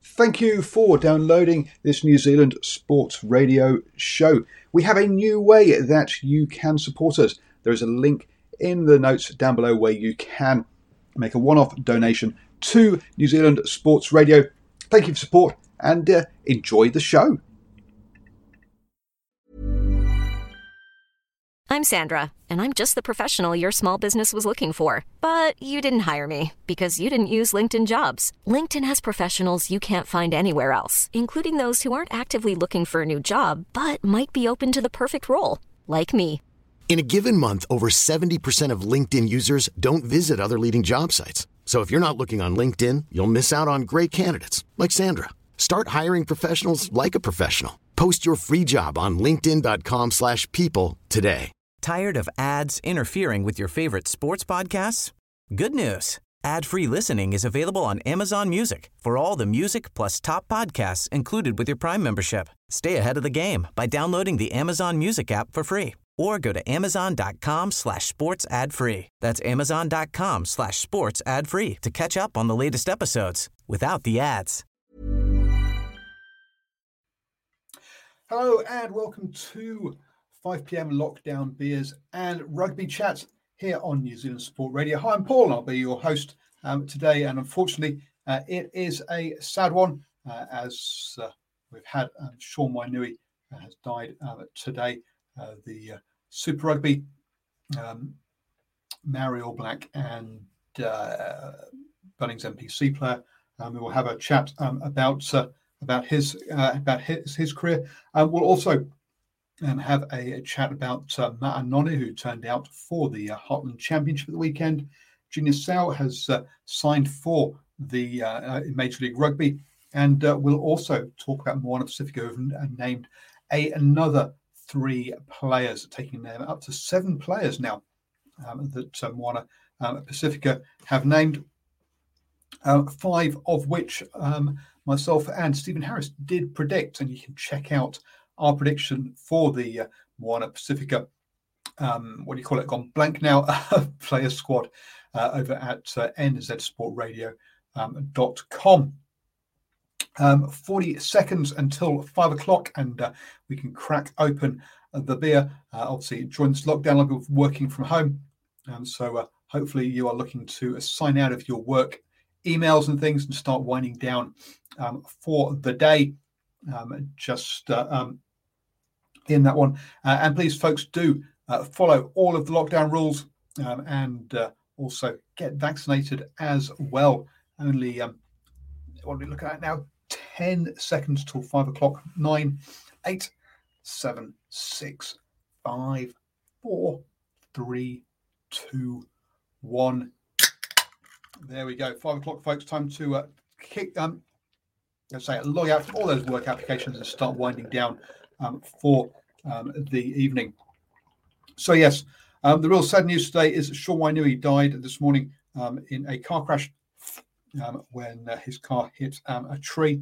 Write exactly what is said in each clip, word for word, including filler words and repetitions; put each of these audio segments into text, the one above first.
Thank you for downloading this New Zealand Sports Radio show. We have a new way that you can support us. There is a link in the notes down below where you can make a one-off donation to New Zealand Sports Radio. Thank you for support and uh, enjoy the show. I'm Sandra, and I'm just the professional your small business was looking for. But you didn't hire me because you didn't use LinkedIn Jobs. LinkedIn has professionals you can't find anywhere else, including those who aren't actively looking for a new job, but might be open to the perfect role, like me. In a given month, over seventy percent of LinkedIn users don't visit other leading job sites. So if you're not looking on LinkedIn, you'll miss out on great candidates like Sandra. Start hiring professionals like a professional. Post your free job on linkedin.com slash people today. Tired of ads interfering with your favorite sports podcasts? Good news. Ad-free listening is available on Amazon Music for all the music plus top podcasts included with your Prime membership. Stay ahead of the game by downloading the Amazon Music app for free or go to amazon.com slash sports ad free. That's amazon.com slash sports ad free to catch up on the latest episodes without the ads. Hello and welcome to five p.m. Lockdown Beers and Rugby Chat here on New Zealand Sport Radio. Hi, I'm Paul and I'll be your host um, today. And unfortunately, uh, it is a sad one uh, as uh, we've had um, Sean Wainui uh, has died uh, today. Uh, the uh, Super Rugby, um, Maori All Black and uh, Bunnings N P C player. Um, we will have a chat um, about uh, about his uh, about his his career. Uh, we'll also um, have a, a chat about uh, Ma'a Nonu, who turned out for the uh, Heartland Championship at the weekend. Junior Sau has uh, signed for the uh, Major League Rugby, and uh, we'll also talk about Moana Pacifica, who've named a another three players, taking them up to seven players now um, that uh, Moana um, Pacifica have named. Uh, five of which um, myself and Stephen Harris did predict, and you can check out our prediction for the uh, Moana Pacifica, um, what do you call it, gone blank now, player squad uh, over at uh, n z sport radio dot com. Um, forty seconds until five o'clock, and uh, we can crack open uh, the beer. Uh, obviously, during this lockdown, I'll be working from home, and so uh, hopefully you are looking to sign out of your work emails and things and start winding down um, for the day. Um, just uh, um, in that one. Uh, and please, folks, do uh, follow all of the lockdown rules um, and uh, also get vaccinated as well. Only, um, what are we looking at now? ten seconds till five o'clock. Nine, eight, seven, six, five, four, three, two, one. There we go. Five o'clock, folks. Time to uh, kick, um, let's say, log out all those work applications and start winding down um, for um, the evening. So, yes, um, the real sad news today is that Sean Wainui died this morning um, in a car crash um, when uh, his car hit um, a tree.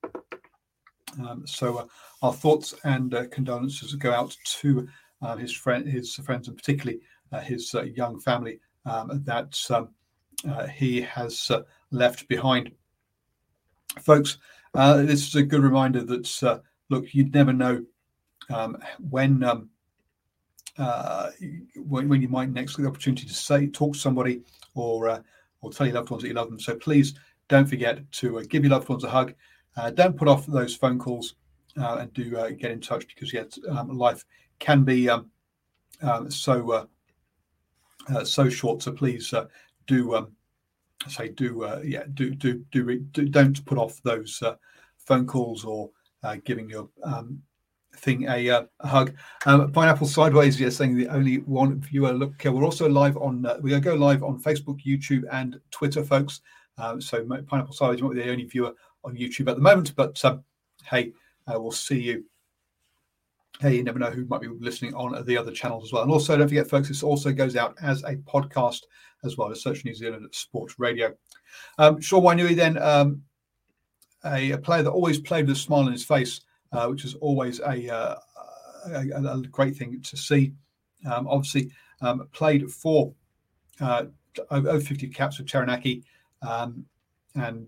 Um, so, uh, our thoughts and uh, condolences go out to uh, his friend, his friends, and particularly uh, his uh, young family um, that. Um, Uh, he has uh, left behind. Folks, uh, this is a good reminder that, uh, look, you'd never know um, when, um, uh, when when you might next get the opportunity to say, talk to somebody or uh, or tell your loved ones that you love them. So please don't forget to uh, give your loved ones a hug. Uh, don't put off those phone calls uh, and do uh, get in touch because, yes, um, life can be um, um, so uh, uh, so short. So please uh, do um, say do uh, yeah do do do, do don't put off those uh, phone calls or uh, giving your um, thing a, uh, a hug. Um, Pineapple Sideways, yes, saying the only one viewer. Look, uh, we're also live on uh, we're gonna go live on Facebook, YouTube, and Twitter, folks. Uh, so Pineapple Sideways, you might be the only viewer on YouTube at the moment, but um, hey, uh, we'll see you. Hey, you never know who might be listening on the other channels as well. And also, don't forget, folks, this also goes out as a podcast as well as Search New Zealand Sports Radio. Um, Sean Wainui then, um, a, a player that always played with a smile on his face, uh, which is always a, uh, a, a great thing to see. Um, obviously, um, played for uh, over fifty caps for Taranaki um, and uh,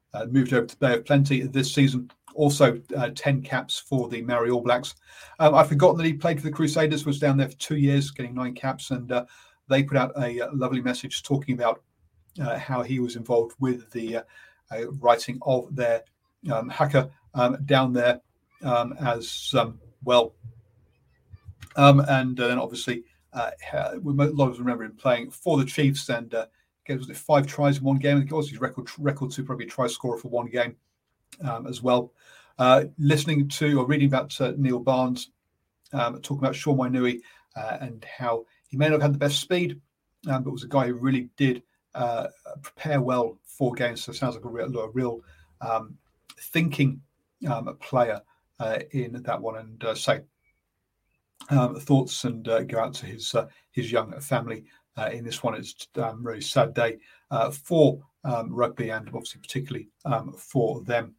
uh, moved over to Bay of Plenty this season. Also, uh, ten caps for the Maori All Blacks. Um, I've forgotten that he played for the Crusaders, was down there for two years, getting nine caps, and uh, they put out a, a lovely message talking about uh, how he was involved with the uh, uh, writing of their um, haka um, down there um, as um, well. Um, and uh, then obviously, uh, a lot of us remember him playing for the Chiefs, and uh, was it five tries in one game? I think it was his record, record to probably try scorer for one game. Um, as well. Uh, listening to or reading about uh, Neil Barnes, um, talking about Sean Wainui uh, and how he may not have had the best speed, um, but was a guy who really did uh, prepare well for games. So it sounds like a real, a real um, thinking um, player uh, in that one. And uh, so um, thoughts and uh, go out to his uh, his young family uh, in this one. It's a um, really sad day uh, for um, rugby and obviously particularly um, for them.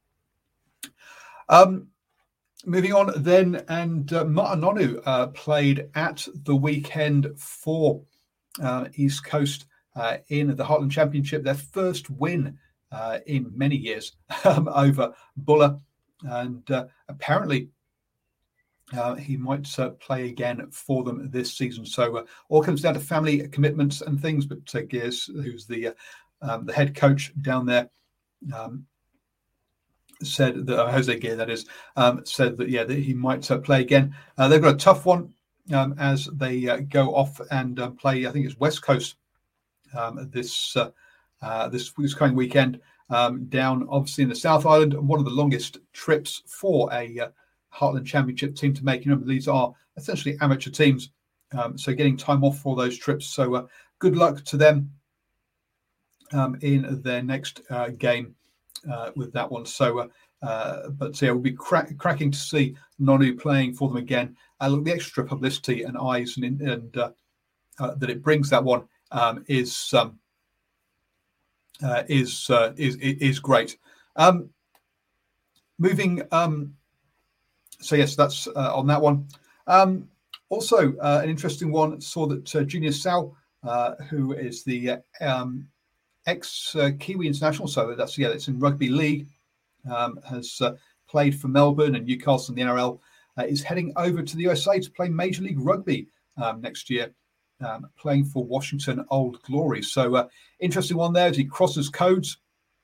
Um, moving on then, and uh, Ma'anonu uh, played at the weekend for uh, East Coast uh, in the Heartland Championship, their first win uh, in many years um, over Buller, and uh, apparently uh, he might uh, play again for them this season. So uh, all comes down to family commitments and things, but uh, Gears, who's the uh, um, the head coach down there, um, said that uh, Jose Gear, that is, um, said that yeah, that he might uh, play again. Uh, they've got a tough one um, as they uh, go off and uh, play. I think it's West Coast um, this uh, uh, this this coming weekend um, down, obviously in the South Island. One of the longest trips for a uh, Heartland Championship team to make. You know, these are essentially amateur teams, um, so getting time off for those trips. So uh, good luck to them um, in their next uh, game. Uh, with that one, so uh, uh, but yeah, it will be crack, cracking to see Nonu playing for them again. Uh, look, the extra publicity and eyes and, and uh, uh, that it brings that one um, is um, uh, is, uh, is is great. Um, moving, um, so yes, that's uh, on that one. Um, also, uh, an interesting one. Saw that uh, Junior Sau, uh, who is the uh, um, ex-Kiwi uh, international, so that's yeah, it's in rugby league, um, has uh, played for Melbourne and Newcastle in the N R L, uh, is heading over to the U S A to play Major League Rugby um, next year, um, playing for Washington Old Glory. So uh, interesting one there as he crosses codes.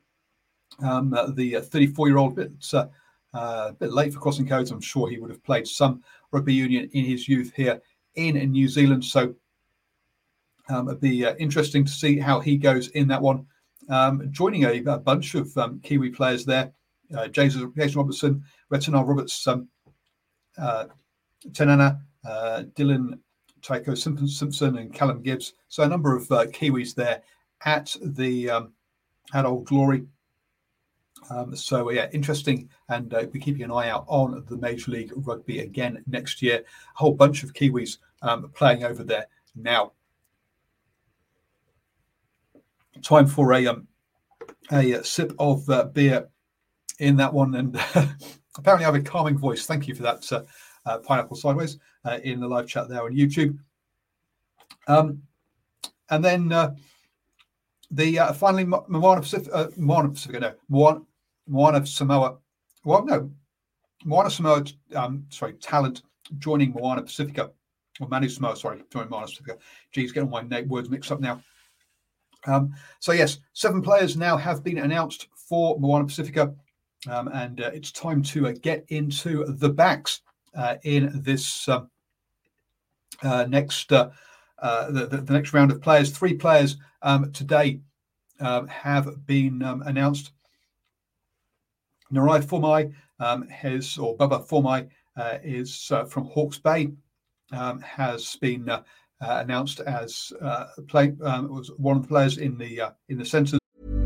Um, uh, the thirty-four-year-old, bit uh, uh, a bit late for crossing codes. I'm sure he would have played some rugby union in his youth here in, in New Zealand. So Um, it'd be uh, interesting to see how he goes in that one. Um, joining a, a bunch of um, Kiwi players there, uh, Jason, Jason Robertson, Retinal Roberts, um, uh, Tenana, uh, Dylan Tycho Simpson, and Callum Gibbs. So a number of uh, Kiwis there at the um, at Old Glory. Um, so yeah, interesting, and uh, we're keeping an eye out on the Major League Rugby again next year. A whole bunch of Kiwis um, playing over there now. Time for a um, a sip of uh, beer in that one, and uh, apparently I have a calming voice. Thank you for that, uh, uh, Pineapple Sideways, uh, in the live chat there on YouTube. Um, and then uh, the uh, finally Moana Pacific, uh, Moana Pacific, no, Moana, Moana Samoa. Well, no, Moana Samoa. Um, sorry, talent joining Moana Pacifica, or Manu Samoa. Sorry, joining Moana Pacifica. Geez, getting my name, words mixed up now. Um, so yes, seven players now have been announced for Moana Pacifica, um, and uh, it's time to uh, get into the backs uh, in this uh, uh, next uh, uh, the, the, the next round of players. Three players um, today um, have been um, announced. Narai Formai um, has, or Bubba Formai uh, is uh, from Hawke's Bay, um, has been. Uh, Uh, announced as uh, play um, was one of the players in the uh, in the centres.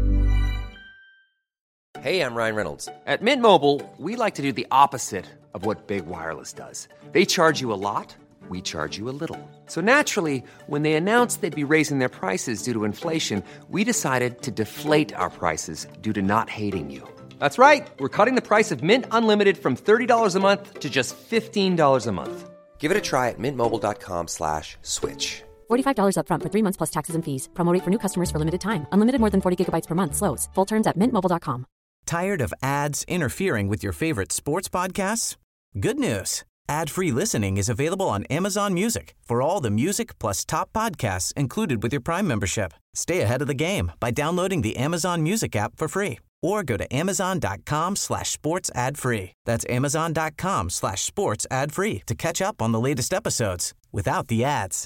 Hey, I'm Ryan Reynolds. At Mint Mobile, we like to do the opposite of what Big Wireless does. They charge you a lot, we charge you a little. So naturally, when they announced they'd be raising their prices due to inflation, we decided to deflate our prices due to not hating you. That's right. We're cutting the price of Mint Unlimited from thirty dollars a month to just fifteen dollars a month. Give it a try at mintmobile.com slash switch. forty-five dollars up front for three months plus taxes and fees. Promo rate for new customers for limited time. Unlimited more than forty gigabytes per month slows. Full terms at mint mobile dot com. Tired of ads interfering with your favorite sports podcasts? Good news. Ad-free listening is available on Amazon Music for all the music plus top podcasts included with your Prime membership. Stay ahead of the game by downloading the Amazon Music app for free or go to amazon.com slash sports ad free. That's amazon.com slash sports ad free to catch up on the latest episodes without the ads.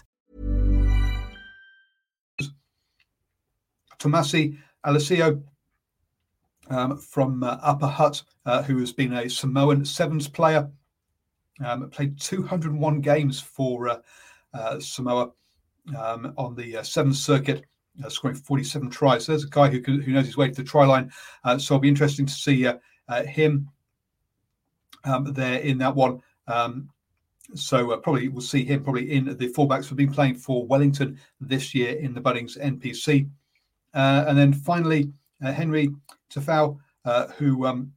Tomasi Alessio um, from uh, Upper Hutt, uh, who has been a Samoan Sevens player. Um, played two hundred one games for uh, uh, Samoa um, on the uh, Sevens circuit, uh, scoring forty-seven tries. So there's a guy who can, who knows his way to the try line. Uh, so it'll be interesting to see uh, uh, him um, there in that one. Um, so uh, probably we'll see him probably in the fullbacks. We've been playing for Wellington this year in the Bunnings N P C. Uh, and then finally, uh, Henry Tafau, uh, who... Um,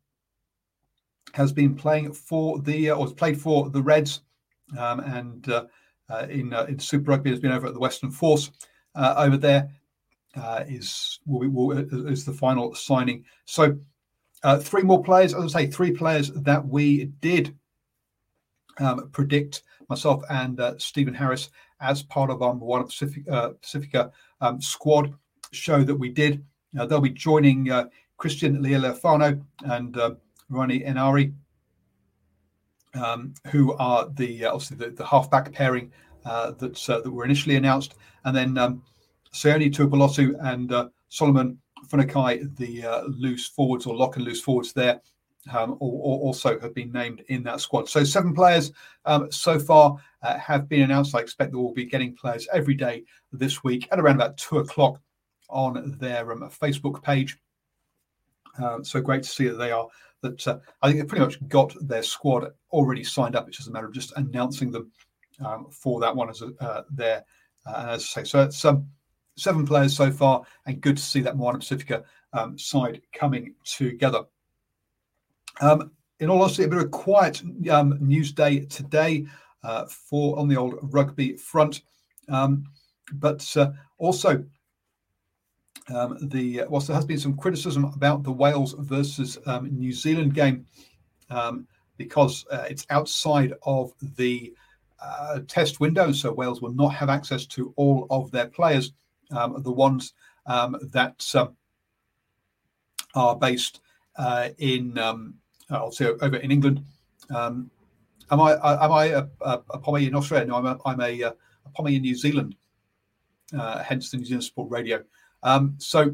has been playing for the, uh, or has played for the Reds, um, and uh, uh, in uh, in Super Rugby has been over at the Western Force uh, over there. Uh, is will be, will, is the final signing. So uh, three more players, as I say, three players that we did um, predict, myself and uh, Stephen Harris, as part of our Moana Pacific, uh, Pacifica um, squad, show that we did. Uh, they'll be joining uh, Christian Lealefano and uh, Ronnie Enari, um, who are the uh, obviously the, the halfback pairing uh, that uh, that were initially announced, and then um, Sione Tuipulotu and uh, Solomon Funakai, the uh, loose forwards or lock and loose forwards there, um, or, or also have been named in that squad. So seven players um, so far uh, have been announced. I expect that we'll be getting players every day this week at around about two o'clock on their um, Facebook page. Uh, so great to see that they are. That uh, I think they've pretty much got their squad already signed up. It's just a matter of just announcing them um, for that one as a, uh, there. Uh, and as I say, so it's um, seven players so far, and good to see that Moana Pacifica um, side coming together. Um, in all honesty, a bit of a quiet um, news day today uh, for on the old rugby front, um, but uh, also. Um, the whilst there has been some criticism about the Wales versus um, New Zealand game um, because uh, it's outside of the uh, test window, so Wales will not have access to all of their players, um, the ones um, that um, are based uh, in, um, I'll say over in England. Um, am I am I a, a, a Pommy in Australia? No, I'm a, I'm a, a Pommy in New Zealand. Uh, hence the New Zealand Sport Radio. Um, so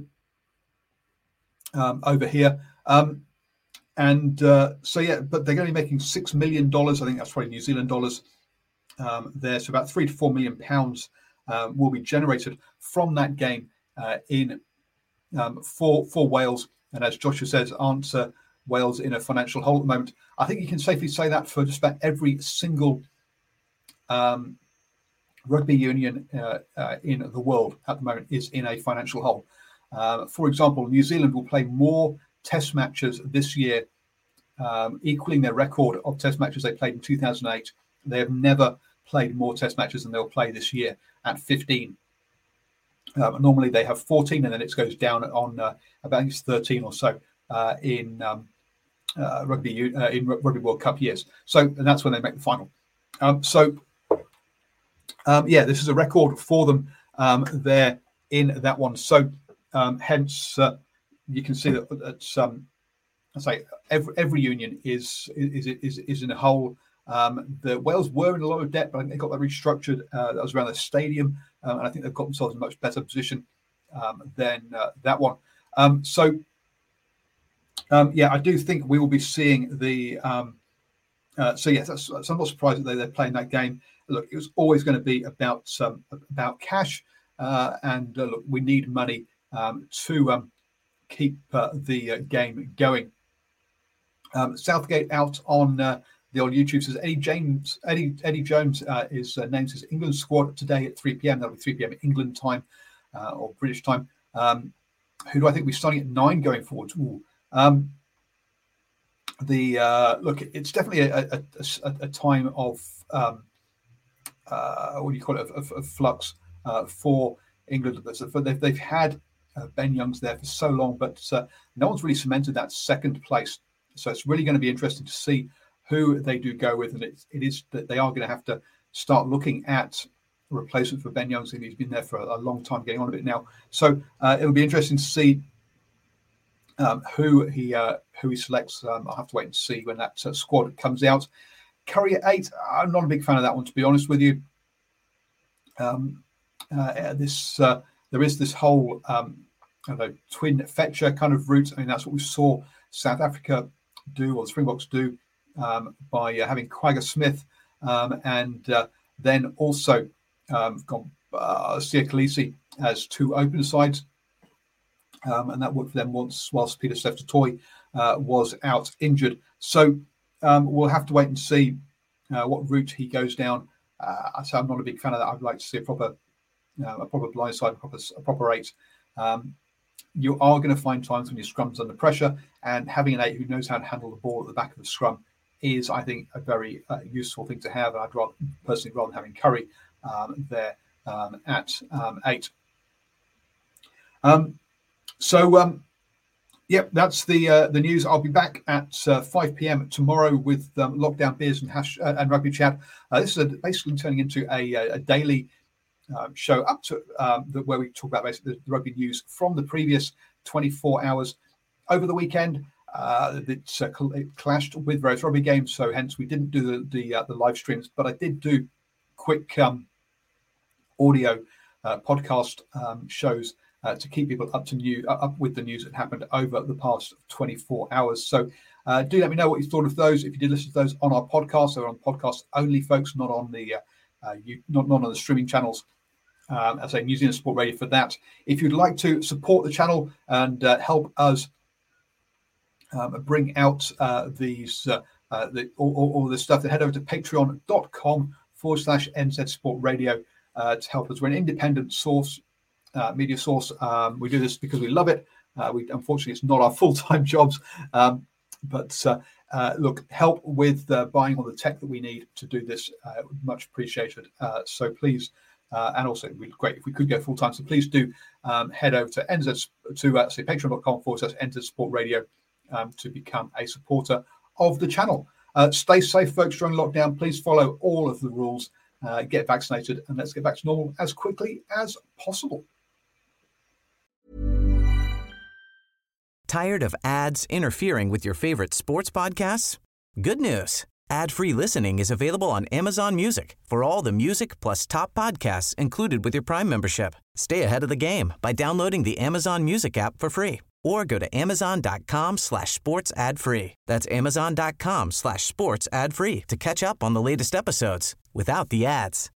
um, over here, um, and uh, so yeah, but they're going to be making six million dollars. I think that's probably New Zealand dollars um, there. So about three to four million pounds uh, will be generated from that game uh, in um, for for Wales. And as Joshua says, aren't uh, Wales in a financial hole at the moment? I think you can safely say that for just about every single Um, rugby union uh, uh, in the world at the moment is in a financial hole. Uh, for example, New Zealand will play more test matches this year, um, equaling their record of test matches they played in two thousand eight. They have never played more test matches than they'll play this year at fifteen. Um, normally they have fourteen, and then it goes down on uh, about thirteen or so uh, in um, uh, rugby uh, in Rugby World Cup years. So, and that's when they make the final. Um, so. Um, yeah, this is a record for them um, there in that one. So, um, hence, uh, you can see that that's, um, I say every every union is is is is in a hole. Um, the Wales were in a lot of debt, but I think they got that restructured. Uh, that was around the stadium, um, and I think they've got themselves in a much better position um, than uh, that one. Um, so, um, yeah, I do think we will be seeing the. Um, uh, so yes, that's, that's, I'm not surprised that they, they're playing that game. Look, it was always going to be about um, about cash, uh, and uh, look, we need money um, to um, keep uh, the uh, game going. Um, Southgate out on uh, the old YouTube says Eddie James, Eddie Eddie Jones uh, is uh, named his England squad today at three p.m. That'll be three p.m. England time uh, or British time. Um, who do I think we're starting at nine going forward? Ooh. Um, the uh, look, it's definitely a, a, a, a time of um, uh, what do you call it, of, of, of flux uh, for England. They've, they've had uh, Ben Youngs there for so long, but uh, no one's really cemented that second place. So it's really going to be interesting to see who they do go with. And it, it is that they are going to have to start looking at a replacement for Ben Youngs, and he's been there for a, a long time, getting on a bit now. So uh, it'll be interesting to see um, who he uh, who he selects. Um, I'll have to wait and see when that uh, squad comes out. Curry at eight, I'm not a big fan of that one, to be honest with you. Um, uh, this uh, there is this whole um, I don't know, twin fetcher kind of route. I mean, that's what we saw South Africa do, or the Springboks do, um, by uh, having Kwagga Smith um, and uh, then also um, gone uh, Siya Kolisi as two open sides. Um, and that worked for them once, whilst Pieter-Steph du Toit uh, was out injured. So um, we'll have to wait and see uh, what route he goes down. Uh, so I'm not a big fan of that. I'd like to see a proper, uh, a proper blind side, a proper, a proper eight. Um, you are going to find times when your scrum's under pressure, and having an eight who knows how to handle the ball at the back of the scrum is, I think, a very uh, useful thing to have. And I'd rather, personally, rather than having Curry um, there um, at um, eight. Um, so, um, yep, that's the uh, the news. I'll be back at uh, five p.m. tomorrow with um, Lockdown Beers and, hash, uh, and Rugby Chat. Uh, this is a, basically turning into a, a daily um, show up to um, the, where we talk about basically the rugby news from the previous twenty-four hours. Over the weekend, uh, it, uh, it clashed with various rugby games, so hence we didn't do the the, uh, the live streams, but I did do quick um, audio uh, podcast um, shows Uh, to keep people up to new uh, up with the news that happened over the past twenty-four hours. So uh, do let me know what you thought of those. If you did listen to those on our podcast, they're on podcast only, folks, not on the uh, uh, you not, not on the streaming channels. Um, as I say, New Zealand Sport Radio for that. If you'd like to support the channel and uh, help us um, bring out uh, these uh, uh, the, all, all, all this stuff, then head over to patreon.com forward slash NZ Sport Radio uh, to help us. We're an independent source. Uh, media source. Um, we do this because we love it. Uh, we unfortunately, it's not our full-time jobs. Um, but uh, uh, look, help with uh, buying all the tech that we need to do this. Uh, much appreciated. Uh, so please, uh, and also it'd be great if we could go full-time. So please do um, head over to N Z to uh, say patreon.com forward slash N Z Sport Radio um, to become a supporter of the channel. Uh, stay safe, folks, during lockdown. Please follow all of the rules. Uh, get vaccinated, and let's get back to normal as quickly as possible. Tired of ads interfering with your favorite sports podcasts? Good news. Ad-free listening is available on Amazon Music for all the music plus top podcasts included with your Prime membership. Stay ahead of the game by downloading the Amazon Music app for free or go to amazon.com slash sports ad free. That's amazon.com slash sports ad free to catch up on the latest episodes without the ads.